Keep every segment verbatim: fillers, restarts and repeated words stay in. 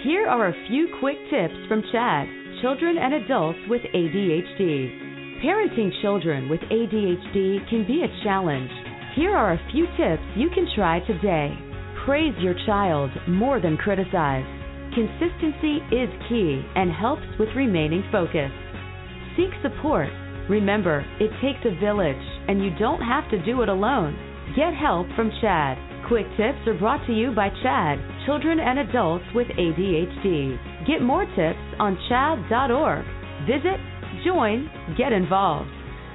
Here are a few quick tips from Chad, children and adults with A D H D. Parenting children with A D H D can be a challenge. Here are a few tips you can try today. Praise your child more than criticize. Consistency is key and helps with remaining focused. Seek support. Remember, it takes a village, and you don't have to do it alone. Get help from Chad. Quick tips are brought to you by Chad, children and adults with A D H D. Get more tips on chad dot org. Visit, join, get involved.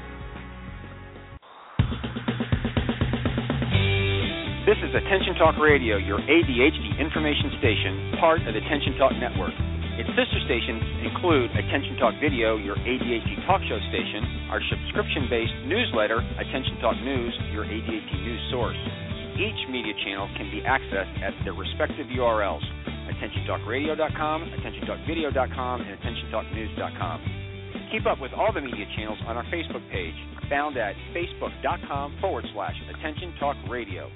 This is Attention Talk Radio, your A D H D information station, part of the Attention Talk Network. Its sister stations include Attention Talk Video, your A D H D talk show station, our subscription-based newsletter, Attention Talk News, your A D H D news source. Each media channel can be accessed at their respective U R Ls, attention talk radio dot com, attention talk video dot com, and attention talk news dot com. Keep up with all the media channels on our Facebook page, found at facebook.com forward slash Attention Talk Radio.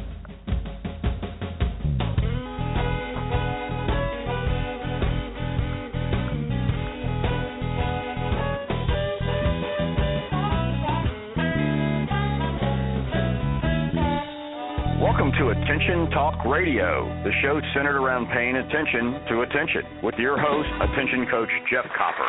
Welcome to Attention Talk Radio, the show centered around paying attention to attention, with your host, Attention Coach Jeff Copper.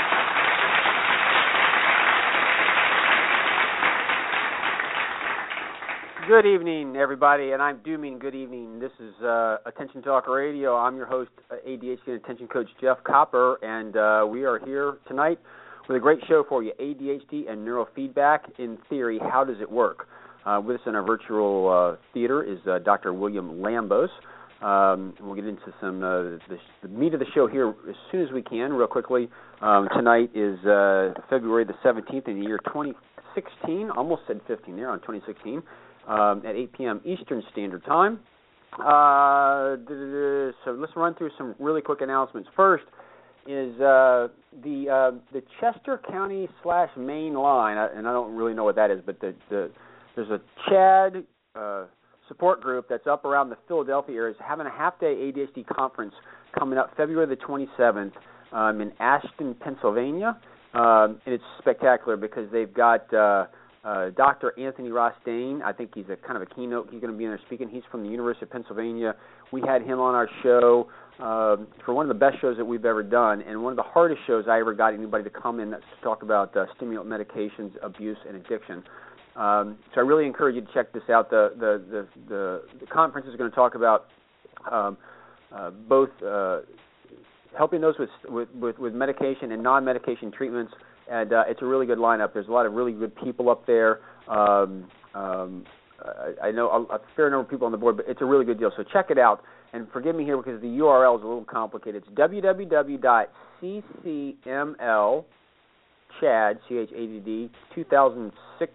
Good evening, everybody, and I do mean good evening. This is uh, Attention Talk Radio. I'm your host, uh, A D H D and Attention Coach Jeff Copper, and uh, we are here tonight with a great show for you, A D H D and neurofeedback. In theory, how does it work? Uh, with us in our virtual uh, theater is uh, Doctor William Lambos. Um, we'll get into some uh, the, the meat of the show here as soon as we can, real quickly. Um, tonight is uh, February the seventeenth in the year twenty sixteen. Almost said fifteen there, on twenty sixteen, um, at eight p.m. Eastern Standard Time. Uh, so let's run through some really quick announcements. First is uh, the uh, the Chester County slash Main line, and I don't really know what that is, but the, the there's a Chad uh, support group that's up around the Philadelphia area. It's having a half-day A D H D conference coming up February the twenty-seventh um, in Ashton, Pennsylvania. Um, and it's spectacular because they've got uh, uh, Doctor Anthony Ross-Dane. I think he's a kind of a keynote. He's going to be in there speaking. He's from the University of Pennsylvania. We had him on our show uh, for one of the best shows that we've ever done, and one of the hardest shows I ever got anybody to come in to talk about uh, stimulant medications, abuse, and addiction. Um, so I really encourage you to check this out. The the the, the, the conference is going to talk about um, uh, both uh, helping those with, with, with, with medication and non-medication treatments, and uh, it's a really good lineup. There's a lot of really good people up there. Um, um, I, I know a, a fair number of people on the board, but it's a really good deal. So check it out. And forgive me here because the U R L is a little complicated. It's w w w dot c c m l chad C H A D D two thousand six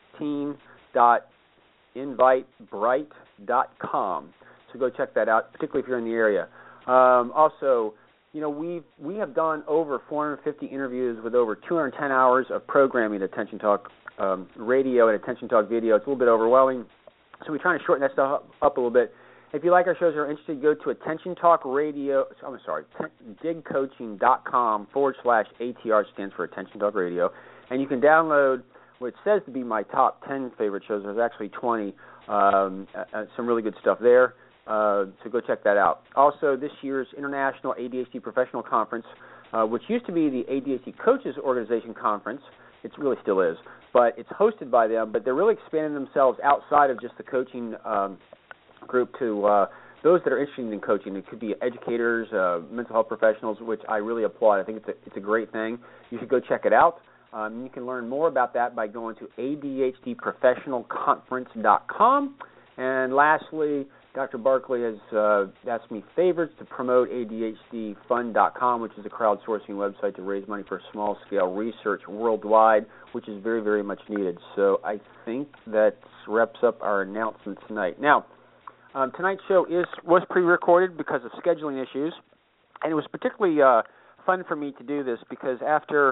dot invite bright dot com. So go check that out, particularly if you're in the area. Um, also, you know, we we have done over four hundred fifty interviews with over two hundred ten hours of programming at Attention Talk um, Radio and Attention Talk Video. It's a little bit overwhelming, so we're trying to shorten that stuff up, up a little bit. If you like our shows or are interested, go to Attention Talk Radio, I'm sorry, digcoaching.com forward slash ATR, stands for Attention Talk Radio, and you can download what says to be my top ten favorite shows. There's actually twenty, um, uh, some really good stuff there, uh, so go check that out. Also, this year's International A D H D Professional Conference, uh, which used to be the A D H D Coaches Organization Conference, it really still is, but it's hosted by them, but they're really expanding themselves outside of just the coaching um, group to uh, those that are interested in coaching. It could be educators, uh, mental health professionals, which I really applaud. I think it's a, it's a great thing. You should go check it out. Um, you can learn more about that by going to A D H D professional conference dot com. And lastly, Doctor Barkley has uh, asked me favors to promote A D H D fund dot com, which is a crowdsourcing website to raise money for small-scale research worldwide, which is very, very much needed. So I think that wraps up our announcement tonight. Now, um, tonight's show is was pre-recorded because of scheduling issues, and it was particularly uh, fun for me to do this because after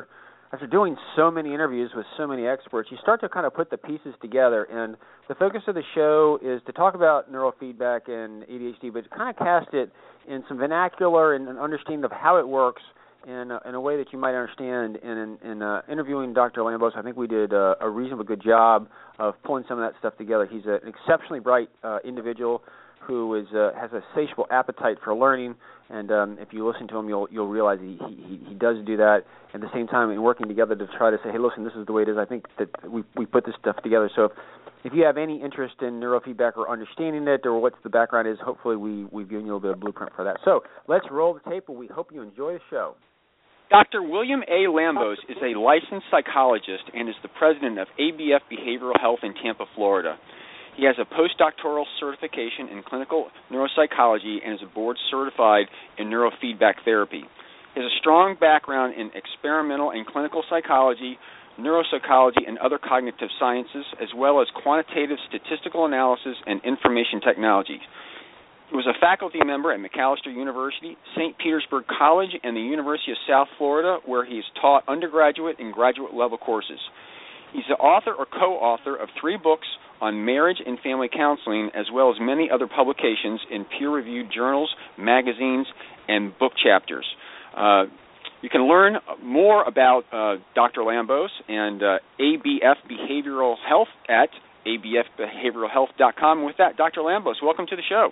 after doing so many interviews with so many experts, you start to kind of put the pieces together. And the focus of the show is to talk about neurofeedback and A D H D, but to kind of cast it in some vernacular and an understanding of how it works in a, in a way that you might understand. And in, in uh, interviewing Doctor Lambos, I think we did uh, a reasonably good job of pulling some of that stuff together. He's a, an exceptionally bright uh, individual who is uh, has a satiable appetite for learning, and um, if you listen to him, you'll you'll realize he, he he does do that. At the same time, in working together to try to say, hey, listen, this is the way it is. I think that we we put this stuff together. So, if, if you have any interest in neurofeedback or understanding it, or what the background is, hopefully we we've given you a little bit of blueprint for that. So, let's roll the tape, and we hope you enjoy the show. Doctor William A. Lambos is a licensed psychologist and is the president of A B F Behavioral Health in Tampa, Florida. He has a postdoctoral certification in clinical neuropsychology and is board certified in neurofeedback therapy. He has a strong background in experimental and clinical psychology, neuropsychology, and other cognitive sciences, as well as quantitative statistical analysis and information technology. He was a faculty member at Macalester University, Saint Petersburg College, and the University of South Florida, where he has taught undergraduate and graduate level courses. He's the author or co-author of three books on marriage and family counseling, as well as many other publications in peer-reviewed journals, magazines, and book chapters. Uh, you can learn more about uh, Doctor Lambos and uh, A B F Behavioral Health at a b f behavioral health dot com. With that, Doctor Lambos, welcome to the show.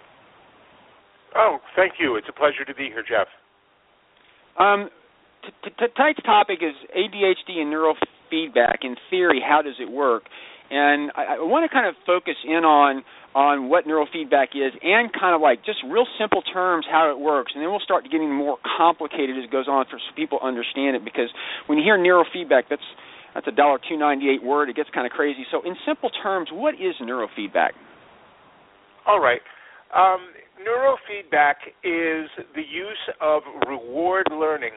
Oh, thank you. It's a pleasure to be here, Jeff. Um, t- t- tonight's topic is A D H D and neurofeedback. In theory, how does it work? And I, I want to kind of focus in on on what neurofeedback is and kind of like just real simple terms how it works. And then we'll start getting more complicated as it goes on for so people understand it, because when you hear neurofeedback, that's that's a one dollar two ninety-eight word. It gets kind of crazy. So in simple terms, what is neurofeedback? All right. Um, neurofeedback is the use of reward learning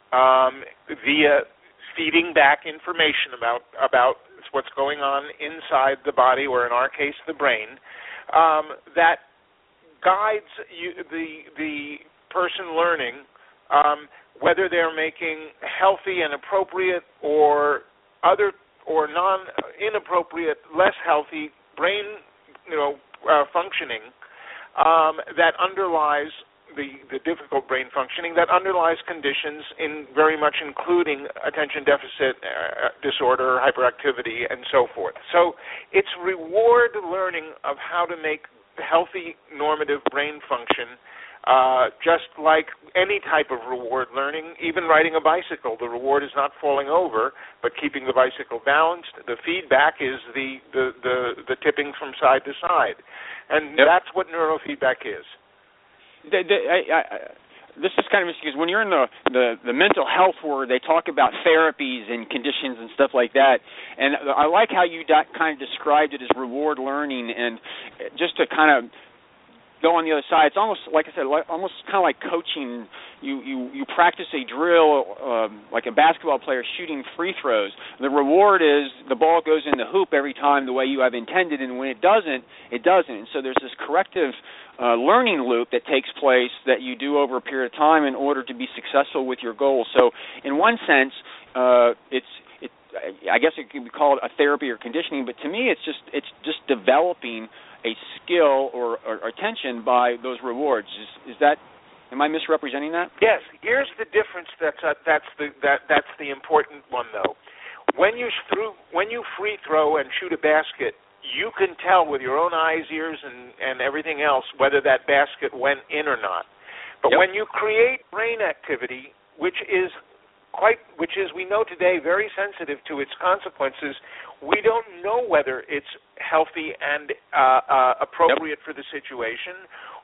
um, via feeding back information about about what's going on inside the body, or in our case, the brain, um, that guides you, the the person learning, um, whether they're making healthy and appropriate or other or non inappropriate, less healthy brain, you know, uh, functioning um, that underlies the, the difficult brain functioning that underlies conditions in very much including attention deficit uh, disorder, hyperactivity, and so forth. So it's reward learning of how to make healthy normative brain function, uh, just like any type of reward learning, even riding a bicycle. The reward is not falling over, but keeping the bicycle balanced. The feedback is the, the, the, the tipping from side to side. And yep. That's what neurofeedback is. The, the, I, I, this is kind of interesting because when you're in the, the, the mental health world, they talk about therapies and conditions and stuff like that. And I like how you da- kind of described it as reward learning, and just to kind of go on the other side, it's almost, like I said, like, almost kind of like coaching. You, you, you practice a drill um, like a basketball player shooting free throws. The reward is the ball goes in the hoop every time the way you have intended, and when it doesn't, it doesn't. And so there's this corrective uh, learning loop that takes place that you do over a period of time in order to be successful with your goals. So in one sense, uh, it's it, I guess it could be called a therapy or conditioning, but to me it's just it's just developing a skill or, or attention by those rewards. Is, is that, am I misrepresenting that? Yes. Here's the difference. That's uh, that's the that that's the important one, though. When you threw, when you free throw and shoot a basket, you can tell with your own eyes, ears, and, and everything else whether that basket went in or not. But yep. When you create brain activity, which is quite, which is we know today very sensitive to its consequences, we don't know whether it's healthy and uh, uh, appropriate yep. for the situation,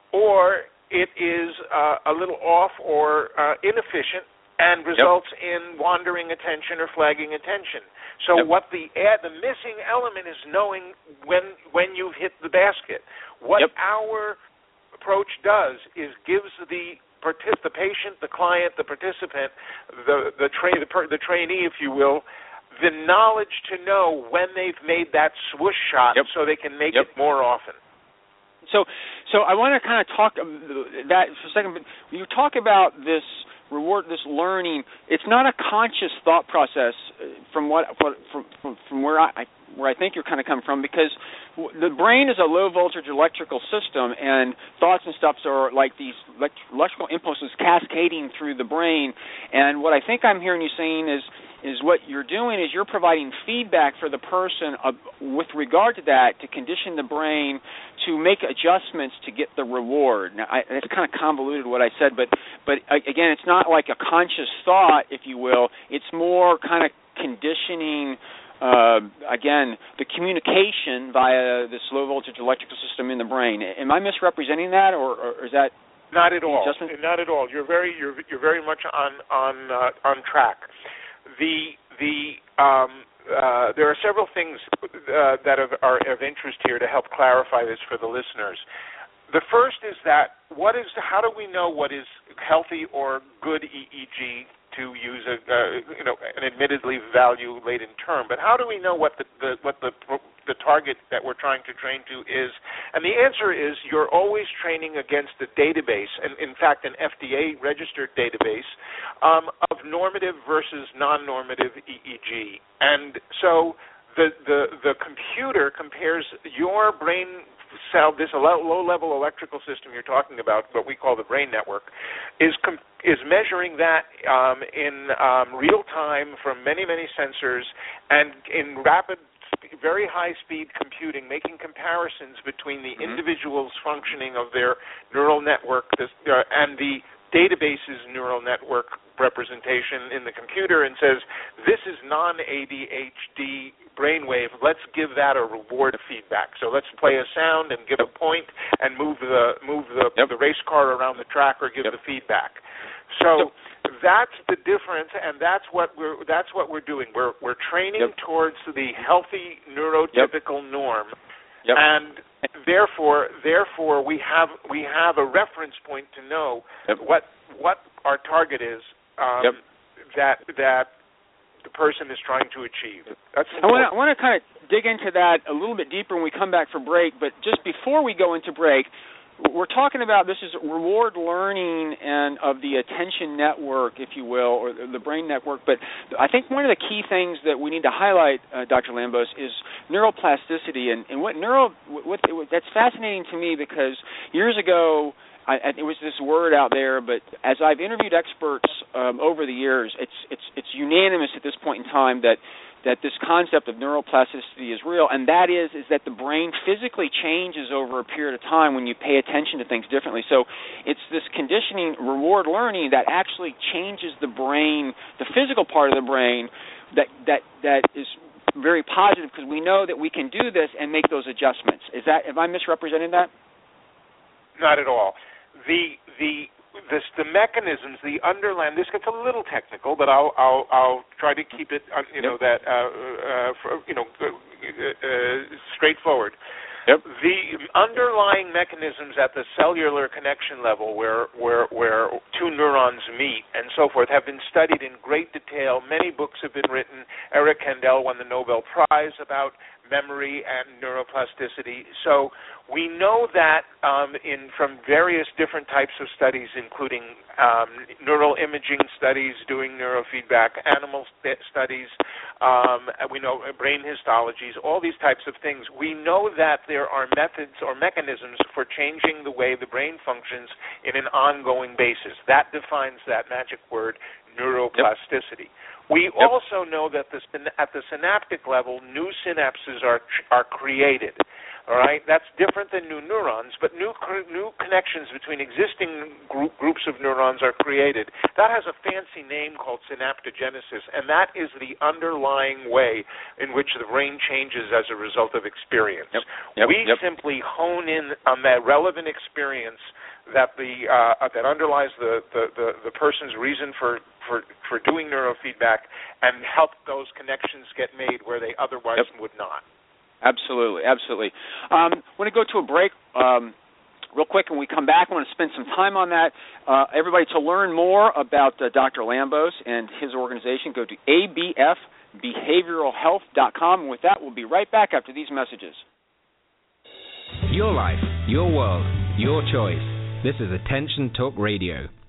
or it is uh, a little off or uh, inefficient and results yep. in wandering attention or flagging attention. So yep. what the uh, the missing element is knowing when when you've hit the basket. What yep. our approach does is gives the partic- the patient, the client, the participant, the the, tra- the, per- the trainee, if you will, the knowledge to know when they've made that swoosh shot, yep. so they can make yep. it more often. So, so I want to kind of talk that for a second. But you talk about this reward, this learning, it's not a conscious thought process from what, what from, from from where I where I think you're kind of coming from, because the brain is a low voltage electrical system, and thoughts and stuff are like these electrical impulses cascading through the brain. And what I think I'm hearing you saying is is what you're doing is you're providing feedback for the person of, with regard to that, to condition the brain to make adjustments to get the reward. Now, I, it's kind of convoluted what I said, but but again, it's not like a conscious thought, if you will. It's more kind of conditioning. Uh, again, the communication via this low voltage electrical system in the brain. Am I misrepresenting that, or, or is that not at all? Adjustment? Not at all. You're very you're you're very much on on uh, on track. The the um, uh, there are several things uh, that are, are of interest here to help clarify this for the listeners. The first is that what is how do we know what is healthy or good E E G, to use a uh, you know an admittedly value-laden term, but how do we know what the, the what the the target that we're trying to train to is? And the answer is you're always training against a database, and in fact an F D A-registered database um, of normative versus non-normative E E G. And so the the the computer compares your brain cell, this low-level electrical system you're talking about, what we call the brain network, is com- is measuring that um, in um, real time from many, many sensors and in rapid, very high-speed computing, making comparisons between the mm-hmm. individual's functioning of their neural network this, uh, and the database's neural network representation in the computer, and says, this is non-A D H D brainwave, let's give that a reward feedback. So let's play a sound and give a point and move the move the, yep. the race car around the track or give yep. the feedback. So yep. that's the difference, and that's what we're that's what we're doing. We're we're training yep. towards the healthy neurotypical yep. norm, yep. and therefore therefore we have we have a reference point to know yep. what what our target is um, yep. that that. the person is trying to achieve. That's I want to I want to kind of dig into that a little bit deeper when we come back for break, but just before we go into break, we're talking about this is reward learning and of the attention network, if you will, or the brain network. But I think one of the key things that we need to highlight, uh, Doctor Lambos, is neuroplasticity. And, and what neuro what, what that's fascinating to me, because years ago, I, it was this word out there, but as I've interviewed experts um, over the years, it's it's it's unanimous at this point in time that that this concept of neuroplasticity is real, and that is is that the brain physically changes over a period of time when you pay attention to things differently. So it's this conditioning, reward learning that actually changes the brain, the physical part of the brain, that that that is very positive, because we know that we can do this and make those adjustments. Is that, am I misrepresenting that? Not at all. The the this, the mechanisms, the underlying. This gets a little technical, but I'll I'll, I'll try to keep it uh, you yep. know that uh, uh, for, you know uh, uh, straightforward. Yep. The underlying mechanisms at the cellular connection level, where where where two neurons meet and so forth, have been studied in great detail. Many books have been written. Eric Kandel won the Nobel Prize about memory and neuroplasticity. So we know that um, in from various different types of studies, including um, neural imaging studies, doing neurofeedback, animal st- studies, um, we know brain histologies, all these types of things. We know that there are methods or mechanisms for changing the way the brain functions in an ongoing basis. That defines that magic word, neuroplasticity. Yep. We yep. also know that the, at the synaptic level, new synapses are are created. All right, that's different than new neurons, but new new connections between existing group, groups of neurons are created. That has a fancy name called synaptogenesis, and that is the underlying way in which the brain changes as a result of experience. Yep. Yep. We yep. simply hone in on that relevant experience that the uh, that underlies the, the, the, the person's reason for, for, for doing neurofeedback, and help those connections get made where they otherwise yep. would not. Absolutely, absolutely. Um, I want to go to a break um, real quick. When we come back, I want to spend some time on that. Uh, everybody, to learn more about uh, Doctor Lambos and his organization, go to A B F behavioral health dot com. And with that, we'll be right back after these messages. Your life, your world, your choice. This is Attention Talk Radio.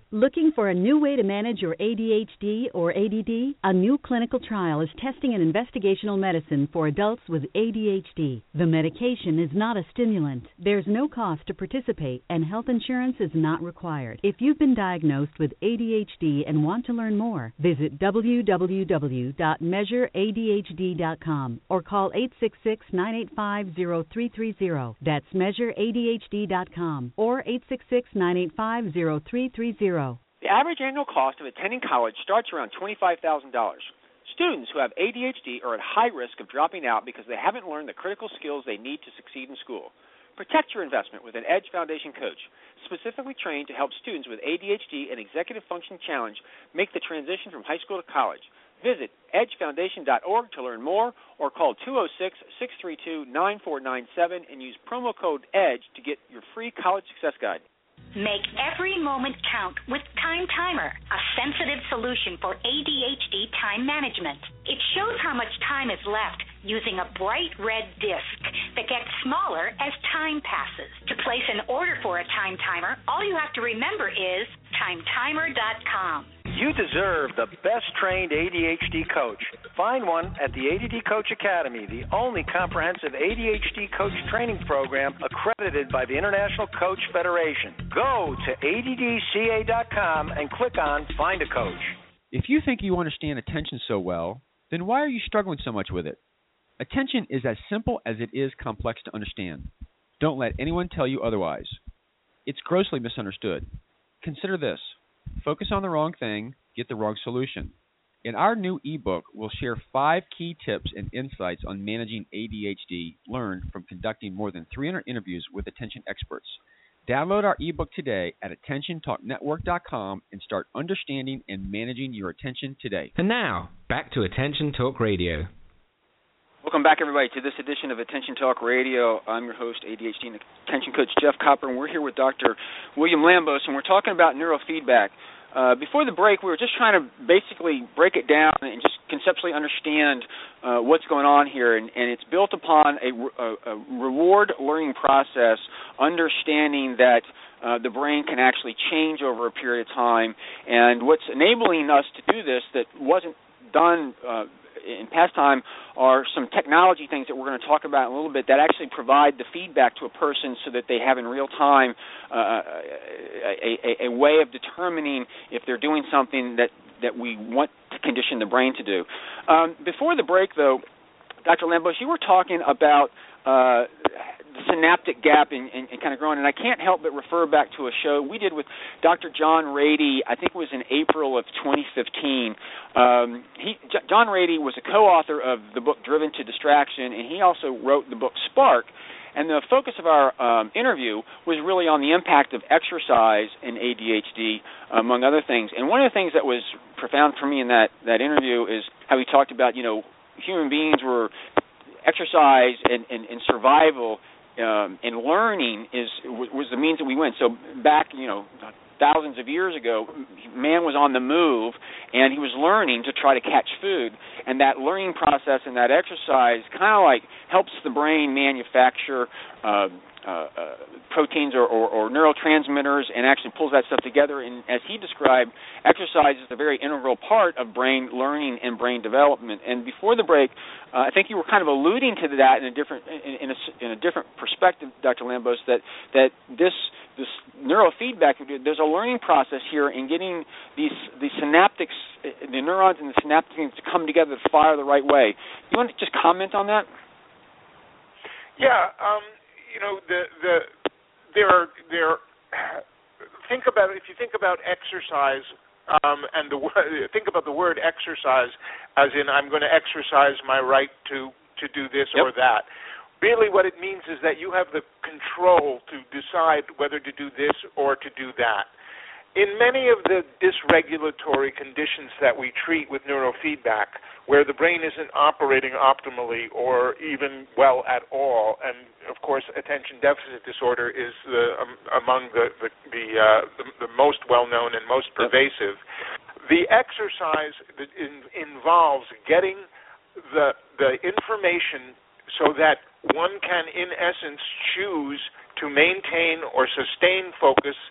Looking for a new way to manage your A D H D or A D D? A new clinical trial is testing an investigational medicine for adults with A D H D. The medication is not a stimulant. There's no cost to participate, and health insurance is not required. If you've been diagnosed with A D H D and want to learn more, visit w w w dot measure a d h d dot com or call eight six six, nine eight five, zero three three zero. That's measure a d h d dot com or eight six six, nine eight five, zero three three zero. The average annual cost of attending college starts around twenty-five thousand dollars. Students who have A D H D are at high risk of dropping out because they haven't learned the critical skills they need to succeed in school. Protect your investment with an Edge Foundation coach, specifically trained to help students with A D H D and Executive Function Challenge make the transition from high school to college. Visit edge foundation dot org to learn more or call two oh six, six three two, nine four nine seven and use promo code EDGE to get your free college success guide. Make every moment count with Time Timer, a sensitive solution for A D H D time management. It shows how much time is left using a bright red disc that gets smaller as time passes. To place an order for a Time Timer, all you have to remember is time timer dot com. You deserve the best-trained A D H D coach. Find one at the A D D Coach Academy, the only comprehensive A D H D coach training program accredited by the International Coach Federation. Go to A D D C A dot com and click on Find a Coach. If you think you understand attention so well, then why are you struggling so much with it? Attention is as simple as it is complex to understand. Don't let anyone tell you otherwise. It's grossly misunderstood. Consider this. Focus on the wrong thing, get the wrong solution. In our new ebook, we'll share five key tips and insights on managing A D H D learned from conducting more than three hundred interviews with attention experts. Download our ebook today at attention talk network dot com and start understanding and managing your attention today. And now, back to Attention Talk Radio. Welcome back, everybody, to this edition of Attention Talk Radio. I'm your host, A D H D and Attention Coach Jeff Copper, and we're here with Doctor William Lambos, and we're talking about neurofeedback. Uh, before the break, we were just trying to basically break it down and just conceptually understand uh, what's going on here, and, and it's built upon a, a, a reward learning process, understanding that uh, the brain can actually change over a period of time, and what's enabling us to do this that wasn't done uh, in past time are some technology things that we're going to talk about in a little bit that actually provide the feedback to a person so that they have in real time uh, a, a, a way of determining if they're doing something that, that we want to condition the brain to do. Um, before the break, though, Doctor Lambos, you were talking about uh, the synaptic gap and, and, and kind of growing, and I can't help but refer back to a show we did with Doctor John Rady. I think it was in April of twenty fifteen. Um, he, J- John Rady was a co-author of the book Driven to Distraction, and he also wrote the book Spark. And the focus of our um, interview was really on the impact of exercise in A D H D, among other things. And one of the things that was profound for me in that, that interview is how he talked about, you know, human beings were exercise and, and, and survival um, and learning is was the means that we went. So back, you know, thousands of years ago, man was on the move, and he was learning to try to catch food. And that learning process and that exercise kind of like helps the brain manufacture uh, uh, uh, proteins or, or, or neurotransmitters and actually pulls that stuff together. And as he described, exercise is a very integral part of brain learning and brain development. And before the break, uh, I think you were kind of alluding to that in a different in, in, a, in a different perspective, Doctor Lambos, that that this this neurofeedback, there's a learning process here in getting these these synaptics, the neurons and the synaptics to come together to fire the right way. You want to just comment on that? Yeah, um, you know, the the there are there. Think about it. If you think about exercise, um, and the think about the word exercise, as in I'm going to exercise my right to to do this yep. or that. Really what it means is that you have the control to decide whether to do this or to do that. In many of the dysregulatory conditions that we treat with neurofeedback, where the brain isn't operating optimally or even well at all, and of course attention deficit disorder is the, um, among the the, the, uh, the the most well-known and most pervasive, the exercise that in, involves getting the the information so that one can, in essence, choose to maintain or sustain focus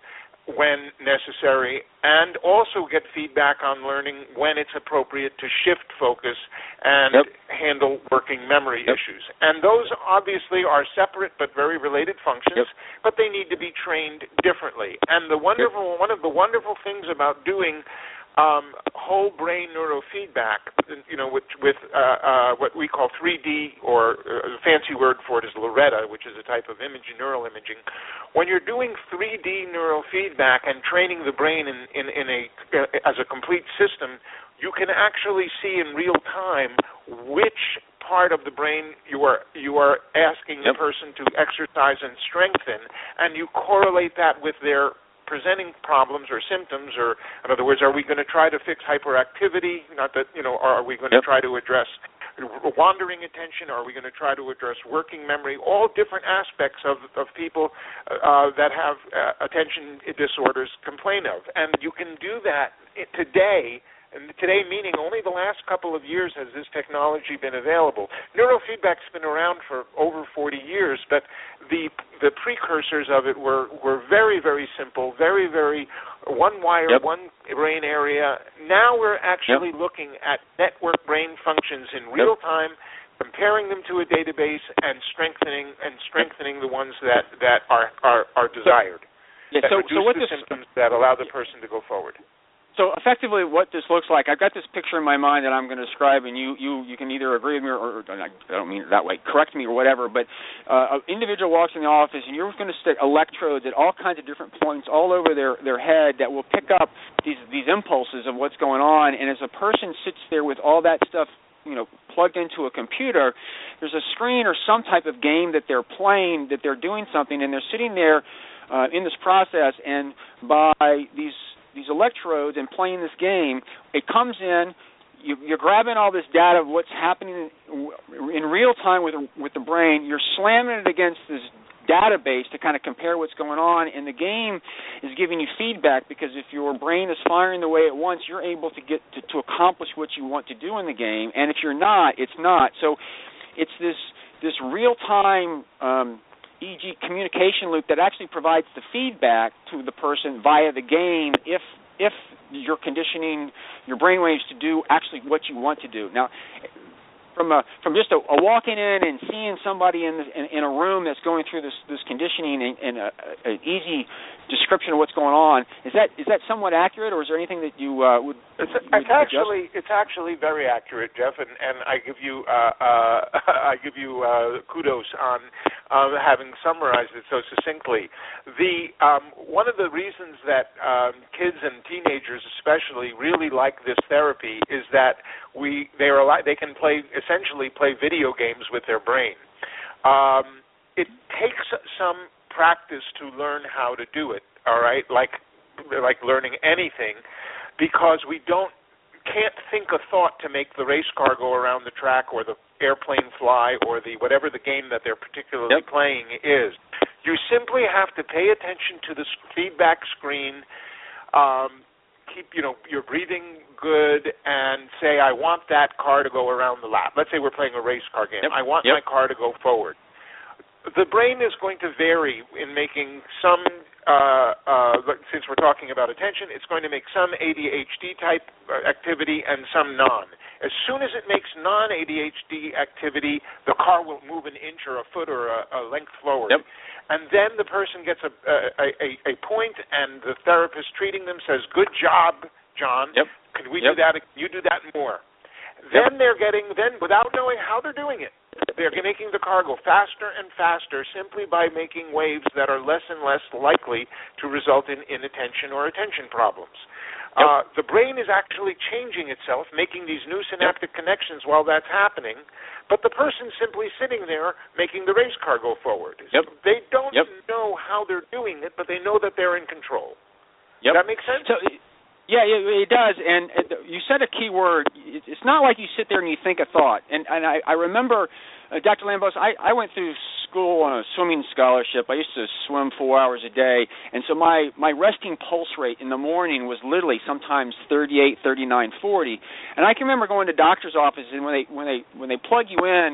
when necessary, and also get feedback on learning when it's appropriate to shift focus and yep. handle working memory yep. issues. And those obviously are separate but very related functions, yep. but they need to be trained differently. And the wonderful yep. one of the wonderful things about doing Um, whole brain neurofeedback, you know, with, with uh, uh, what we call three D, or uh, a fancy word for it is Loretta, which is a type of imaging, neural imaging. When you're doing three D neurofeedback and training the brain in, in, in a uh, as a complete system, you can actually see in real time which part of the brain you are you are asking yep. the person to exercise and strengthen, and you correlate that with their presenting problems or symptoms, or in other words, are we going to try to fix hyperactivity? Not that, you know, are we going yep. to try to address wandering attention? Or are we going to try to address working memory? All different aspects of, of people uh, that have uh, attention disorders complain of. And you can do that today. And today meaning only the last couple of years has this technology been available. Neurofeedback's been around for over forty years, but the the precursors of it were, were very, very simple, very, very one wire, yep. one brain area. Now we're actually yep. looking at network brain functions in real yep. time, comparing them to a database and strengthening and strengthening the ones that, that are, are, are desired. Yeah, that so, reduce so what the this, symptoms that allow the person to go forward. So effectively what this looks like, I've got this picture in my mind that I'm going to describe, and you, you, you can either agree with me or, or I don't mean it that way, correct me or whatever, but uh, an individual walks in the office and you're going to stick electrodes at all kinds of different points all over their, their head that will pick up these, these impulses of what's going on, and as a person sits there with all that stuff, you know, plugged into a computer, there's a screen or some type of game that they're playing, that they're doing something, and they're sitting there uh, in this process, and by these these electrodes and playing this game, it comes in, you, you're grabbing all this data of what's happening in real time with, with the brain, you're slamming it against this database to kind of compare what's going on, and the game is giving you feedback, because if your brain is firing the way it wants, you're able to get to, to accomplish what you want to do in the game, and if you're not, it's not. So it's this, this real-time um, for example communication loop that actually provides the feedback to the person via the game if if you're conditioning your brainwaves to do actually what you want to do. Now, from a, from just a, a walking in and seeing somebody in, the, in in a room that's going through this this conditioning and, and a, a, an easy description of what's going on, is that is that somewhat accurate, or is there anything that you uh, would? It's, would it's actually it's actually very accurate, Jeff, and, and I give you uh, uh, I give you uh, kudos on uh, having summarized it so succinctly. The um, one of the reasons that um, kids and teenagers especially really like this therapy is that we they are they can play essentially play video games with their brain. Um, it takes some practice to learn how to do it, all right, like like learning anything, because we don't can't think a thought to make the race car go around the track or the airplane fly or the whatever the game that they're particularly yep. playing is. You simply have to pay attention to the feedback screen, um, keep you know your breathing good, and say, I want that car to go around the lap. Let's say we're playing a race car game. Yep. I want yep. my car to go forward. The brain is going to vary in making some, uh, uh, since we're talking about attention, it's going to make some A D H D type activity and some non. As soon as it makes non-A D H D activity, the car will move an inch or a foot or a, a length forward. Yep. And then the person gets a, a, a, a point, and the therapist treating them says, good job, John. Yep. Can we yep. do that? Can you do that more? Then yep. they're getting, then without knowing how they're doing it, they're making the car go faster and faster simply by making waves that are less and less likely to result in inattention or attention problems. Yep. Uh, the brain is actually changing itself, making these new synaptic yep. connections while that's happening, but the person's simply sitting there making the race car go forward. Yep. So they don't yep. know how they're doing it, but they know that they're in control. Yep. Does that make sense? So, yeah, it does, and you said a key word. It's not like you sit there and you think a thought. And, and I, I remember, uh, Doctor Lambos, I, I went through school on a swimming scholarship. I used to swim four hours a day, and so my, my resting pulse rate in the morning was literally sometimes thirty-eight, thirty-nine, forty. And I can remember going to doctor's offices, and when they when they when they plug you in,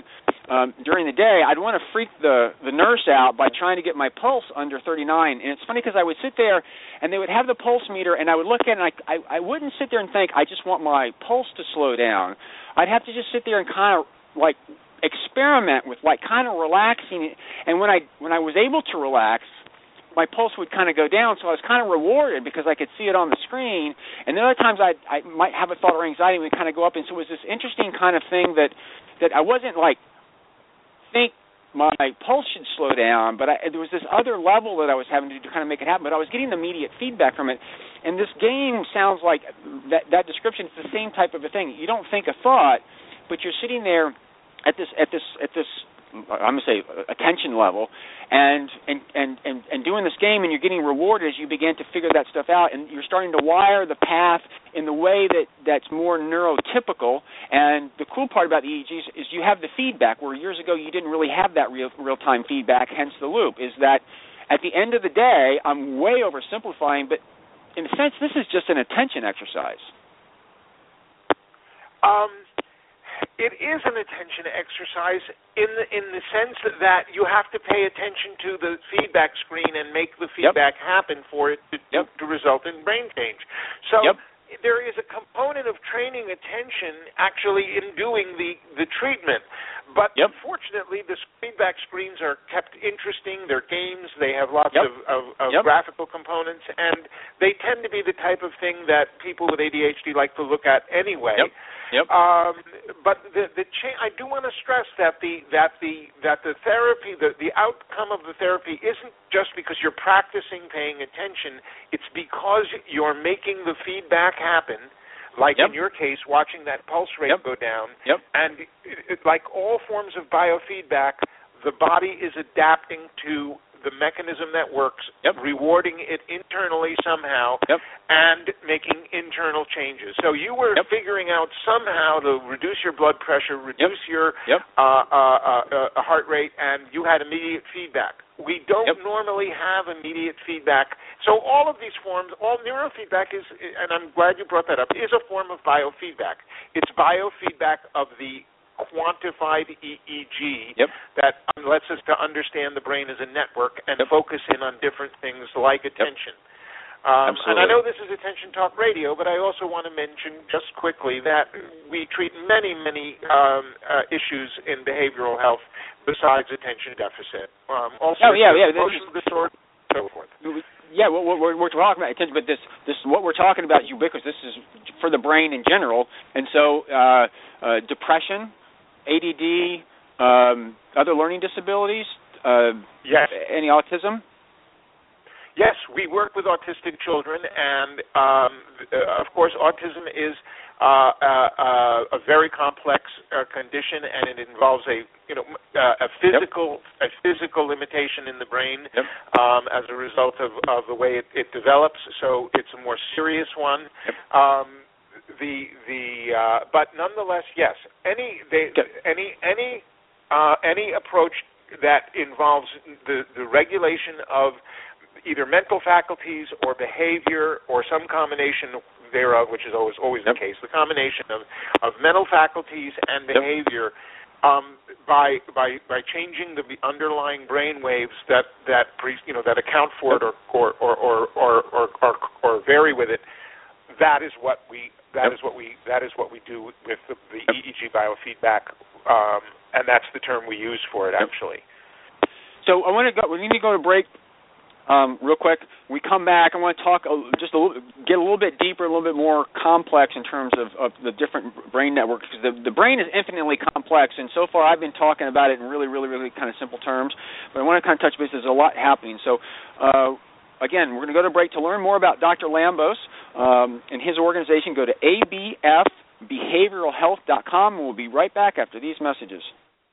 um, during the day, I'd want to freak the, the nurse out by trying to get my pulse under thirty-nine. And it's funny because I would sit there, and they would have the pulse meter, and I would look at it, and I, I, I wouldn't sit there and think, I just want my pulse to slow down. I'd have to just sit there and kind of, like, experiment with, like, kind of relaxing. And when I when I was able to relax, my pulse would kind of go down, so I was kind of rewarded because I could see it on the screen. And then other times I I might have a thought or anxiety and it would kind of go up. And so it was this interesting kind of thing that, that I wasn't like, think my pulse should slow down, but I, there was this other level that I was having to do to kind of make it happen. But I was getting immediate feedback from it. And this game sounds like that, that description. It's the same type of a thing. You don't think a thought, but you're sitting there at this at this at this I'm going to say attention level, and, and and and and doing this game, and you're getting rewarded as you begin to figure that stuff out, and you're starting to wire the path in the way that, that's more neurotypical. And the cool part about the E E Gs is you have the feedback, where years ago you didn't really have that real real-time feedback, hence the loop, is that at the end of the day, I'm way oversimplifying, but in a sense, this is just an attention exercise. Um. It is an attention exercise in the, in the sense that you have to pay attention to the feedback screen and make the feedback yep. happen for it to, yep. to, to result in brain change. So yep. there is a component of training attention actually in doing the, the treatment. But yep. unfortunately, the feedback screens are kept interesting. They're games. They have lots yep. of, of, of yep. graphical components, and they tend to be the type of thing that people with A D H D like to look at anyway. Yep. Yep. Um, but the the cha- I do want to stress that the that the that the therapy, the the outcome of the therapy isn't just because you're practicing paying attention. It's because you're making the feedback happen. Like yep. in your case, watching that pulse rate yep. go down. Yep. And it, it, like all forms of biofeedback, the body is adapting to the mechanism that works, yep. rewarding it internally somehow, yep. and making internal changes. So you were yep. figuring out somehow to reduce your blood pressure, reduce yep. your yep. Uh, uh, uh, heart rate, and you had immediate feedback. We don't yep. normally have immediate feedback. So all of these forms, all neurofeedback is, and I'm glad you brought that up, is a form of biofeedback. It's biofeedback of the quantified E E G yep. that lets us to understand the brain as a network and yep. focus in on different things like attention. Yep. Um, and I know Absolutely. this is Attention Talk Radio, but I also want to mention just quickly that we treat many, many um, uh, issues in behavioral health besides attention deficit. Um, also, oh, yeah, yeah. emotional disorder, and so forth. Yeah, we're, we're, we're talking about attention, but this, this what we're talking about is ubiquitous. This is for the brain in general, and so uh, uh, depression, A D D, um, other learning disabilities, uh, yes. any autism? Yes, we work with autistic children, and um, uh, of course, autism is uh, uh, uh, a very complex uh, condition, and it involves a you know uh, a physical yep. a physical limitation in the brain yep. um, as a result of, of the way it, it develops. So it's a more serious one. Yep. Um, the the uh, but nonetheless, yes, any they, yep. any any uh, any approach that involves the the regulation of either mental faculties or behavior or some combination thereof, which is always always yep. the case, the combination of, of mental faculties and behavior yep. um, by by by changing the underlying brain waves that that pre, you know that account for yep. it or or or or, or or or vary with it. That is what we that yep. is what we that is what we do with the, the yep. E E G biofeedback, um, and that's the term we use for it yep. actually. So I want to go. We need to go to break. Um, real quick, we come back. I want to talk a, just a little, get a little bit deeper, a little bit more complex in terms of, of the different brain networks, because the, the brain is infinitely complex, and so far I've been talking about it in really, really, really kind of simple terms, but I want to kind of touch base. There's a lot happening. So, uh, again, we're going to go to break. To learn more about Doctor Lambos um, and his organization, go to A B F behavioral health dot com, and we'll be right back after these messages.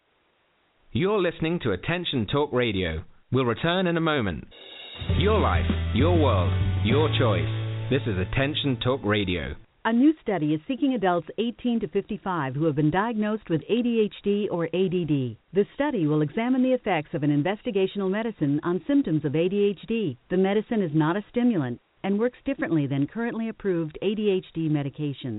You're listening to Attention Talk Radio. We'll return in a moment. Your life, your world, your choice. This is Attention Talk Radio. A new study is seeking adults eighteen to fifty-five who have been diagnosed with A D H D or A D D. The study will examine the effects of an investigational medicine on symptoms of A D H D. The medicine is not a stimulant and works differently than currently approved A D H D medications.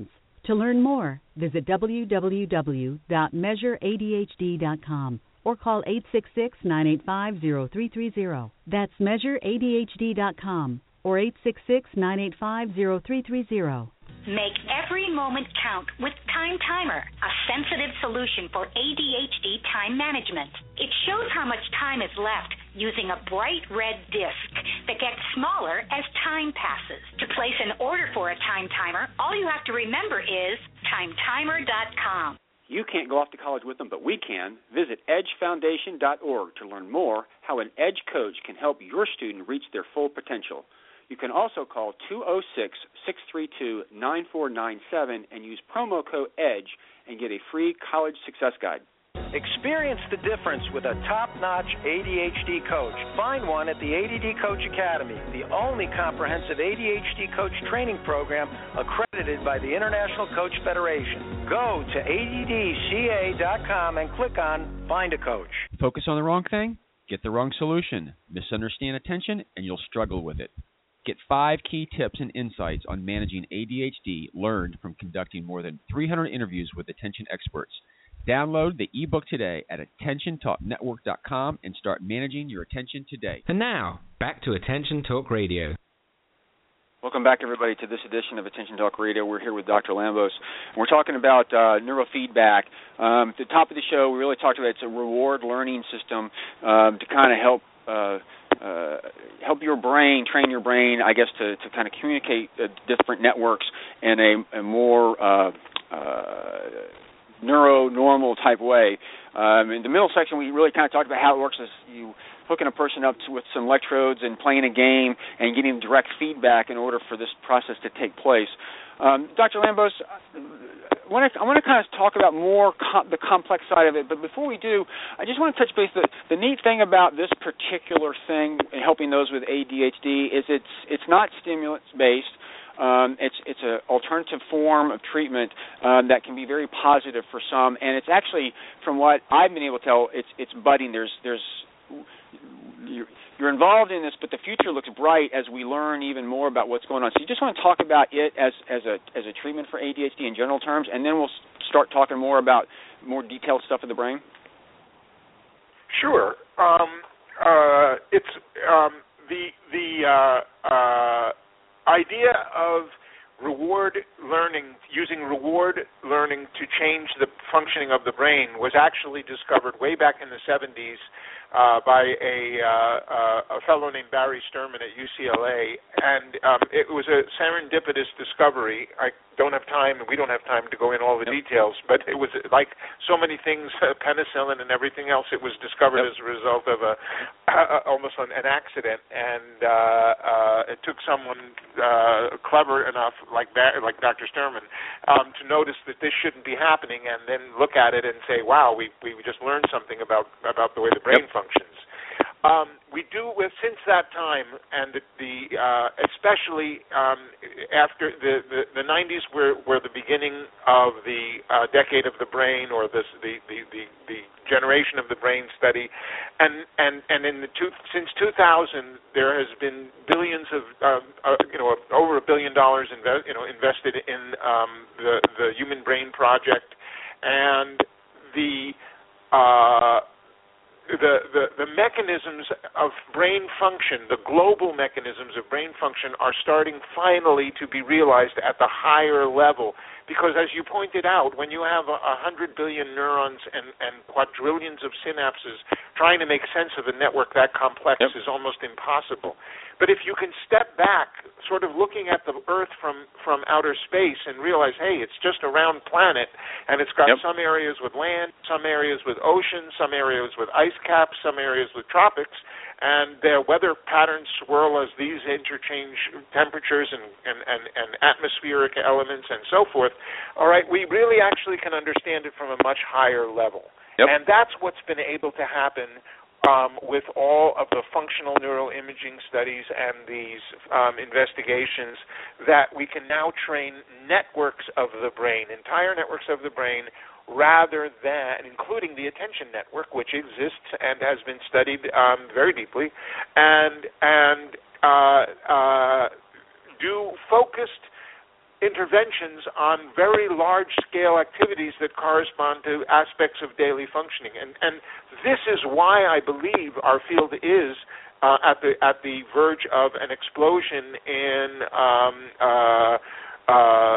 To learn more, visit w w w dot measure a d h d dot com or call eight six six, nine eight five, zero three three zero. That's measure a d h d dot com or eight six six, nine eight five, zero three three zero. Make every moment count with Time Timer, a sensitive solution for A D H D time management. It shows how much time is left using a bright red disc that gets smaller as time passes. To place an order for a Time Timer, all you have to remember is time timer dot com. You can't go off to college with them, but we can. Visit edge foundation dot org to learn more how an EDGE coach can help your student reach their full potential. You can also call two oh six, six three two, nine four nine seven and use promo code EDGE and get a free college success guide. Experience the difference with a top-notch A D H D coach. Find one at the A D D Coach Academy, the only comprehensive A D H D coach training program accredited by the International Coach Federation. Go to A D D C A dot com and click on Find a Coach. Focus on the wrong thing? Get the wrong solution. Misunderstand attention, and you'll struggle with it. Get five key tips and insights on managing A D H D learned from conducting more than three hundred interviews with attention experts. Download the ebook today at attention talk network dot com and start managing your attention today. And now, back to Attention Talk Radio. Welcome back, everybody, to this edition of Attention Talk Radio. We're here with Doctor Lambos, and we're talking about uh, neurofeedback. Um, at the top of the show, we really talked about it's a reward learning system um, to kind of help uh, uh, help your brain, train your brain, I guess, to, to kind of communicate uh, different networks in a, a more uh, uh, neuro-normal type way. Um, in the middle section, we really kind of talked about how it works as you hooking a person up to, with some electrodes and playing a game and getting direct feedback in order for this process to take place. Um, Doctor Lambos, I want to I want to kind of talk about more com- the complex side of it, but before we do, I just want to touch base. The, the neat thing about this particular thing, helping those with A D H D, is it's it's not stimulants-based. Um, it's it's an alternative form of treatment um, that can be very positive for some, and it's actually, from what I've been able to tell, it's it's budding. There's there's you're involved in this, but the future looks bright as we learn even more about what's going on. So you just want to talk about it as as a as a treatment for A D H D in general terms, and then we'll start talking more about more detailed stuff of the brain. Sure. Um, uh, it's um, the the uh, uh, idea of reward learning, using reward learning to change the functioning of the brain, was actually discovered way back in the seventies uh, by a, uh, a fellow named Barry Sturman at U C L A, and um, it was a serendipitous discovery. I don't have time, and we don't have time to go in all the yep. details, but it was like so many things, uh, penicillin and everything else, it was discovered yep. as a result of a uh, almost an, an accident, and uh, uh, it took someone uh, clever enough, like Bar- like Doctor Sturman, um, to notice that this shouldn't be happening, and then look at it and say, wow, we we just learned something about, about the way the brain yep. functions. Um, we do, with since that time, and the, the uh, especially um, after the, the, the nineties were, were the beginning of the uh, decade of the brain, or this, the, the, the, the generation of the brain study, and and, and in the two, since two thousand, there has been billions of uh, uh, you know over a billion dollars inve- you know invested in um, the the Human Brain Project, and the uh, The, the the mechanisms of brain function, the global mechanisms of brain function, are starting finally to be realized at the higher level. Because as you pointed out, when you have a, a hundred billion neurons and, and quadrillions of synapses, trying to make sense of a network that complex yep. is almost impossible. But if you can step back, sort of looking at the Earth from, from outer space, and realize, hey, it's just a round planet, and it's got yep. some areas with land, some areas with oceans, some areas with ice caps, some areas with tropics, and their weather patterns swirl as these interchange temperatures and, and, and, and atmospheric elements and so forth, all right, we really actually can understand it from a much higher level. Yep. And that's what's been able to happen Um, with all of the functional neuroimaging studies and these um, investigations, that we can now train networks of the brain, entire networks of the brain, rather than, including the attention network, which exists and has been studied um, very deeply, and, and uh, uh, do focused interventions on very large-scale activities that correspond to aspects of daily functioning. And, and this is why I believe our field is uh, at the at the verge of an explosion in um, uh, uh,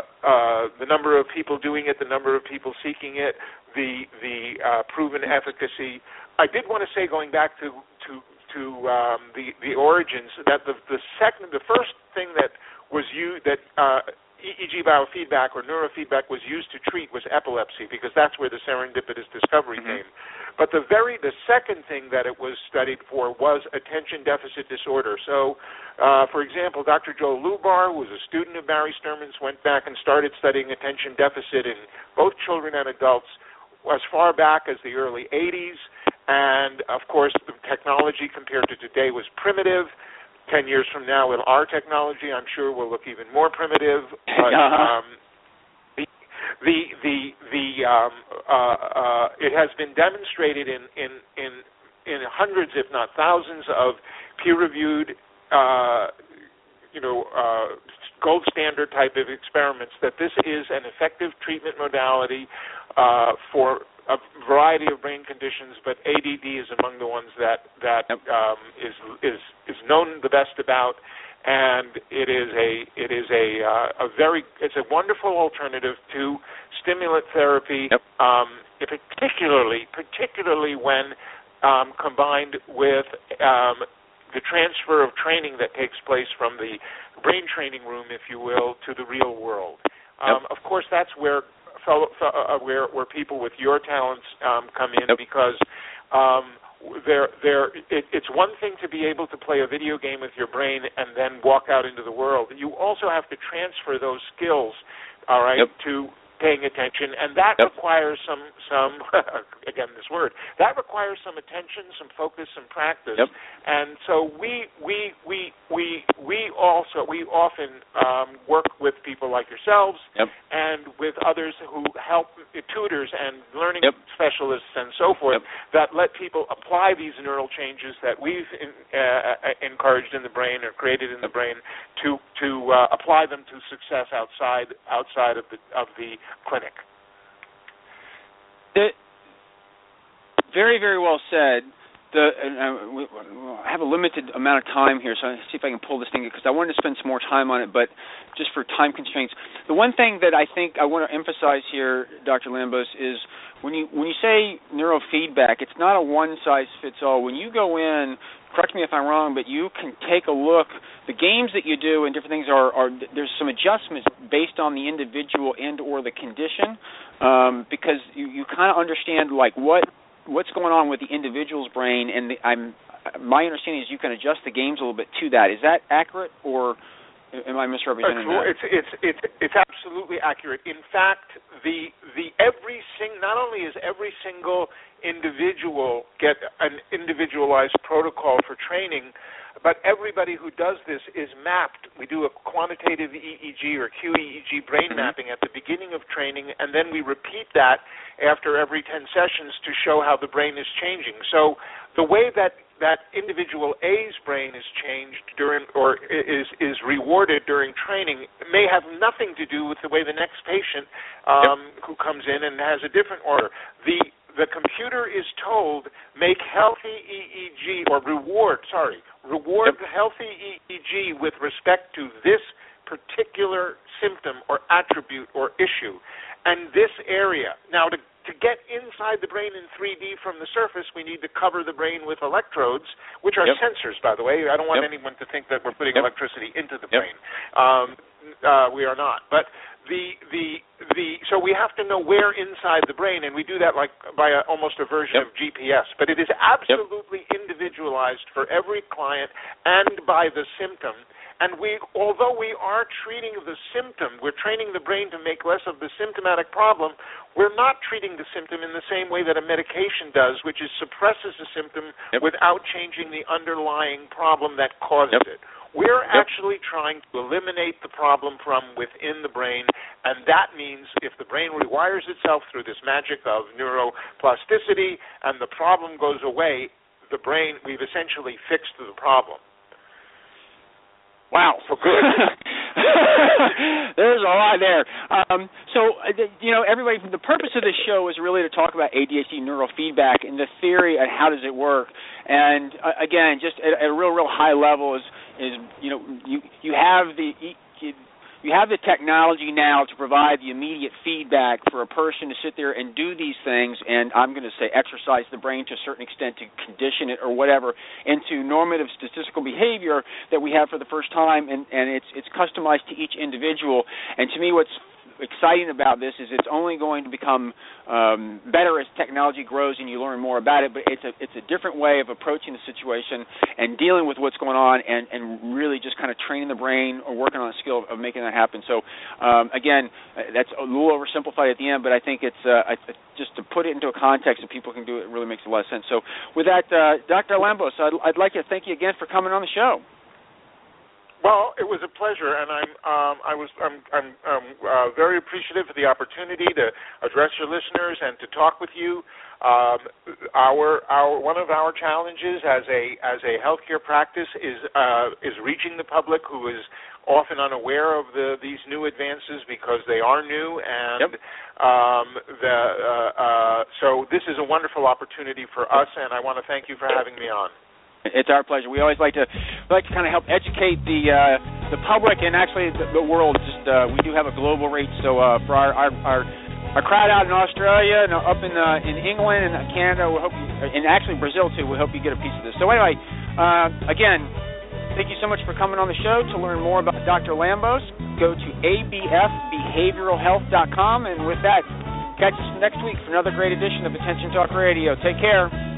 uh, the number of people doing it, the number of people seeking it, the the uh, proven efficacy. I did want to say, going back to to to um, the the origins, that the the second, the first thing that was used that uh, E E G biofeedback or neurofeedback was used to treat was epilepsy, because that's where the serendipitous discovery mm-hmm. came. But the very the second thing that it was studied for was attention deficit disorder. So, uh, for example, Doctor Joe Lubar, who was a student of Barry Sterman's, went back and started studying attention deficit in both children and adults as far back as the early eighties. And, of course, the technology compared to today was primitive. Ten years from now, with our technology, I'm sure will look even more primitive. But, um, the the the, the um, uh, uh, it has been demonstrated in in in, in hundreds, if not thousands, of peer-reviewed, uh, you know, uh, gold standard type of experiments that this is an effective treatment modality uh, for a variety of brain conditions, but A D D is among the ones that that yep. um, is is is known the best about, and it is a it is a uh, a very it's a wonderful alternative to stimulant therapy, yep. um, particularly particularly when um, combined with um, the transfer of training that takes place from the brain training room, if you will, to the real world. Um, yep. Of course, that's where. Fellow, uh, where where people with your talents um, come in, yep. because um, they're, they're, it, it's one thing to be able to play a video game with your brain and then walk out into the world. You also have to transfer those skills, all right, yep. to paying attention, and that yep. requires some some again this word that requires some attention, some focus, some practice. Yep. And so we we we we we also we often um, work with people like yourselves yep. and with others who help uh, tutors and learning yep. specialists and so forth yep. that let people apply these neural changes that we've in, uh, encouraged in the brain or created in yep. the brain to to uh, apply them to success outside outside of the of the clinic. The, very, very well said. The, and I, I have a limited amount of time here, so I'll see if I can pull this thing, because I wanted to spend some more time on it, but just for time constraints. The one thing that I think I want to emphasize here, Doctor Lambos, is when you when you say neurofeedback, it's not a one-size-fits-all. When you go in, correct me if I'm wrong, but you can take a look. The games that you do and different things are, are there's some adjustments based on the individual and or the condition, um, because you, you kind of understand like what what's going on with the individual's brain, and the, I'm my understanding is you can adjust the games a little bit to that. Is that accurate, or am I misrepresenting that? It's it's it's it's absolutely accurate. In fact, the the every sing not only is every single individual get an individualized protocol for training, but everybody who does this is mapped. We do a quantitative E E G or Q E E G brain mm-hmm. mapping at the beginning of training, and then we repeat that after every ten sessions to show how the brain is changing. So the way that that individual A's brain is changed during or is is rewarded during training may have nothing to do with the way the next patient um, yep. who comes in and has a different order. The The computer is told, make healthy E E G, or reward, sorry, reward yep. healthy E E G with respect to this particular symptom or attribute or issue. And this area, now to, to get inside the brain in three D from the surface, we need to cover the brain with electrodes, which are yep. sensors, by the way. I don't want yep. anyone to think that we're putting yep. electricity into the yep. brain. Um, uh, we are not. But The the the so we have to know where inside the brain, and we do that like by a, almost a version yep. of G P S. But it is absolutely yep. individualized for every client and by the symptom. And we, although we are treating the symptom, we're training the brain to make less of the symptomatic problem. We're not treating the symptom in the same way that a medication does, which is suppresses the symptom yep. without changing the underlying problem that causes yep. it. We're yep. actually trying to eliminate the problem from within the brain, and that means if the brain rewires itself through this magic of neuroplasticity and the problem goes away, the brain, we've essentially fixed the problem. Wow. For good. There's a lot there. Um, so, you know, everybody, the purpose of this show is really to talk about A D H D neurofeedback and the theory and how does it work. And, uh, again, just at, at a real, real high level is, is you know, you, you have the... You, You have the technology now to provide the immediate feedback for a person to sit there and do these things, and I'm going to say exercise the brain to a certain extent to condition it or whatever into normative statistical behavior that we have for the first time, and, and it's it's customized to each individual. And to me, what's exciting about this is it's only going to become um, better as technology grows and you learn more about it, but it's a it's a different way of approaching the situation and dealing with what's going on and, and really just kind of training the brain or working on a skill of making that happen. So, um, again, that's a little oversimplified at the end, but I think it's uh, I, just to put it into a context that people can do it really makes a lot of sense. So with that, uh, Doctor Lambos, I'd, I'd like to thank you again for coming on the show. Well, it was a pleasure, and I'm um, I was I'm I'm, I'm uh, very appreciative for the opportunity to address your listeners and to talk with you. Um, our our one of our challenges as a as a healthcare practice is uh, is reaching the public who is often unaware of the these new advances because they are new, and yep. um, the uh, uh, so this is a wonderful opportunity for us, and I want to thank you for having me on. It's our pleasure. We always like to like to kind of help educate the uh, the public and actually the, the world. Just uh, we do have a global reach, so uh, for our, our our our crowd out in Australia and up in uh, in England and Canada, we hope you, and actually Brazil too. We hope you get a piece of this. So anyway, uh, again, thank you so much for coming on the show. To learn more about Doctor Lambos, go to a b f behavioral health dot com, and with that, catch us next week for another great edition of Attention Talk Radio. Take care.